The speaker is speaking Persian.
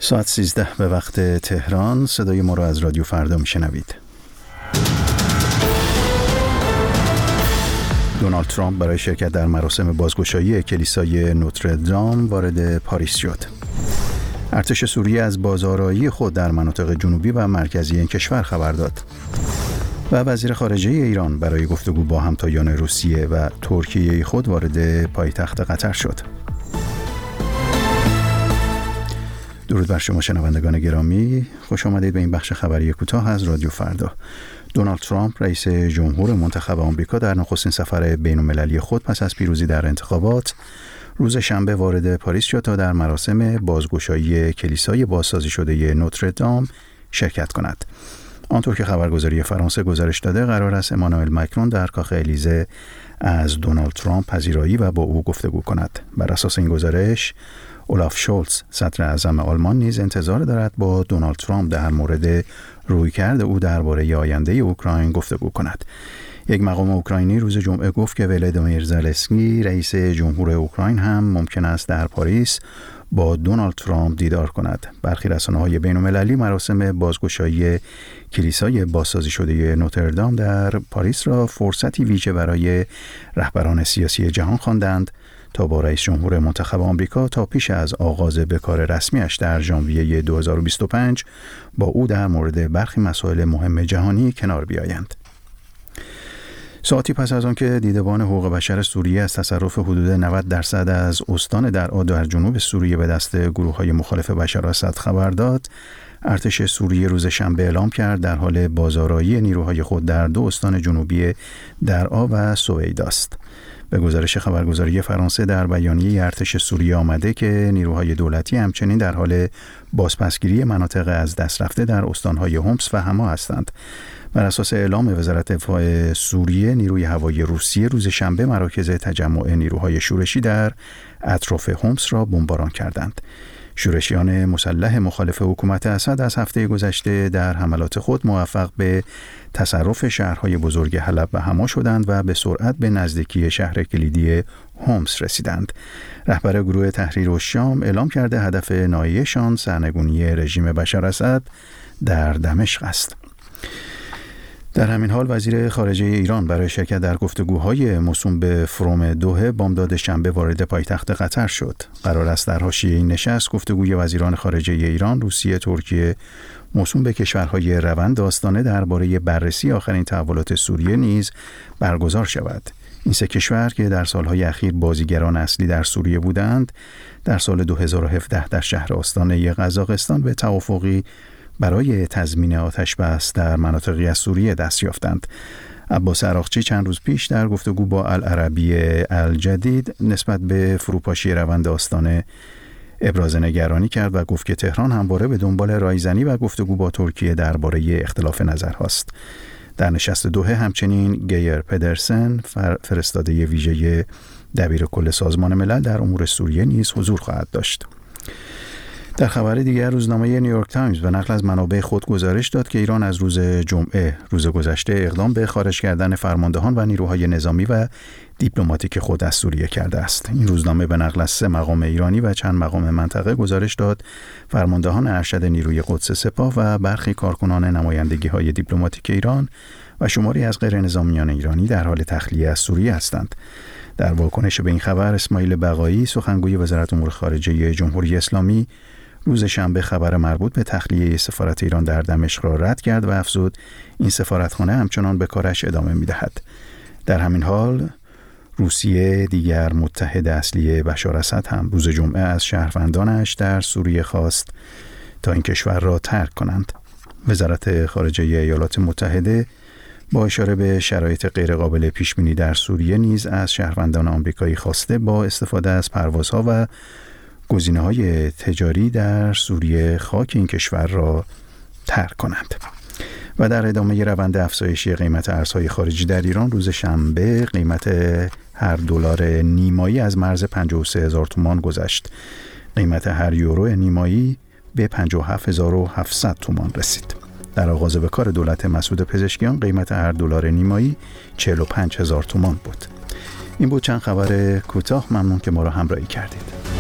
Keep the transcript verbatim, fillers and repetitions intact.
ساعت سیزده به وقت تهران. صدای ما را از رادیو فردا میشنوید. دونالد ترامپ برای شرکت در مراسم بازگشایی کلیسای نوتردام وارد پاریس شد. ارتش سوریه از بازآرایی خود در مناطق جنوبی و مرکزی این کشور خبر داد. و وزیر خارجه ایران برای گفتگو با همتایان روسیه و ترکیه خود وارد پایتخت قطر شد. درود بر شما شنوندگان گرامی، خوش آمدید به این بخش خبری کوتاه از رادیو فردا. دونالد ترامپ رئیس جمهور منتخب آمریکا در نخستین سفر بین‌المللی خود پس از پیروزی در انتخابات روز شنبه وارد پاریس شد تا در مراسم بازگشایی کلیسای بازسازی شده نوتردام شرکت کند. آنطور که خبرگزاری فرانسه گزارش داده، قرار است امانوئل مکرون در کاخ الیزه از دونالد ترامپ پذیرایی و با او گفتگو کند. بر اساس این گزارش، اولاف شولز صدر اعظم آلمان نیز انتظار دارد با دونالد ترامپ در مورد رویکرد او درباره آینده اوکراین گفتگو کند. یک مقام اوکراینی روز جمعه گفت که ولادیمیر زلنسکی رئیس جمهور اوکراین هم ممکن است در پاریس با دونالد ترامپ دیدار کند. برخی رسانه‌های بین‌المللی مراسم بازگشایی کلیسای بازسازی شده نوتردام در پاریس را فرصتی ویژه برای رهبران سیاسی جهان خواندند تا با رئیس جمهور منتخب آمریکا تا پیش از آغاز بکار رسمیش در ژانویه دو هزار و بیست و پنج با او در مورد برخی مسائل مهم جهانی کنار بیایند. ساعتی پس از آنکه دیدبان حقوق بشر سوریه از تصرف حدود نود درصد از استان درعا در جنوب سوریه به دست گروه‌های مخالف بشار اسد خبر داد، ارتش سوریه روز شنبه اعلام کرد در حال بازآرایی نیروهای خود در دو استان جنوبی درعا و سوید است. به گزارش خبرگزاری فرانسه، در بیانیه ارتش سوریه آمده که نیروهای دولتی همچنین در حال بازپسگیری مناطق از دست رفته در استانهای حمص و حما هستند. بر اساس اعلام وزارت دفاع سوریه، نیروی هوایی روسیه روز شنبه مراکز تجمع نیروهای شورشی در اطراف حمص را بمباران کردند. شورشیان مسلح مخالف حکومت اسد از هفته گذشته در حملات خود موفق به تصرف شهرهای بزرگ حلب و حما شدند و به سرعت به نزدیکی شهر کلیدی حمص رسیدند. رهبر گروه تحریر الشام اعلام کرده هدف نهاییشان سرنگونی رژیم بشار اسد در دمشق است. در همین حال وزیر خارجه ایران برای شرکت در گفتگوهای موسوم به فروم دوحه بامداد شنبه وارد پایتخت قطر شد. قرار است در حاشیه این نشست گفتگوی وزیران خارجه ایران، روسیه، ترکیه موسوم به کشورهای روند آستانه درباره بررسی آخرین تحولات سوریه نیز برگزار شود. این سه کشور که در سالهای اخیر بازیگران اصلی در سوریه بودند، در سال دو هزار و هفده در شهر آستانه قزاقستان به توافقی برای تضمین آتش بس در مناطقی از سوریه دست یافتند. عباس عراقچی چند روز پیش در گفتگو با العربی الجدید نسبت به فروپاشی روند آستانه ابراز نگرانی کرد و گفت که تهران همواره به دنبال رایزنی و گفتگو با ترکیه درباره اختلاف نظرهاست. در نشست دوحه همچنین گیر پدرسن فرستاده ویژه دبیر کل سازمان ملل در امور سوریه نیز حضور خواهد داشت. در خبر دیگر، روزنامه نیویورک تایمز به نقل از منابع خود گزارش داد که ایران از روز جمعه روز گذشته اقدام به خارج کردن فرماندهان و نیروهای نظامی و دیپلماتیک خود از سوریه کرده است. این روزنامه به نقل از سه مقام ایرانی و چند مقام منطقه گزارش داد فرماندهان ارشد نیروی قدس سپاه و برخی کارکنان نمایندگی‌های دیپلماتیک ایران و شماری از غیر نظامیان ایرانی در حال تخلیه از سوریه هستند. در واکنش به این خبر، اسماعیل بقایی سخنگوی وزارت امور خارجه جمهوری اسلامی روز شنبه خبر مربوط به تخلیه سفارت ایران در دمشق را رد کرد و افزود این سفارتخانه همچنان به کارش ادامه می‌دهد. در همین حال، روسیه، دیگر متحد اصلی بشار اسد، هم روز جمعه از شهروندانش در سوریه خواست تا این کشور را ترک کنند. وزارت خارجه ایالات متحده با اشاره به شرایط غیرقابل پیش‌بینی در سوریه نیز از شهروندان آمریکایی خواسته با استفاده از پروازها و گزینه‌های تجاری در سوریه خاک این کشور را ترک کنند. و در ادامه روند افزایشی قیمت ارزهای خارجی در ایران، روز شنبه قیمت هر دلار نیمایی از مرز پنجاه و سه هزار تومان گذشت. قیمت هر یورو نیمایی به پنجاه و هفت هزار و هفتصد تومان رسید. در آغاز به کار دولت مسعود پزشکیان قیمت هر دلار نیمایی چهل و پنج هزار تومان بود. این بود چند خبر کوتاه. ممنون که ما را همراهی کردید.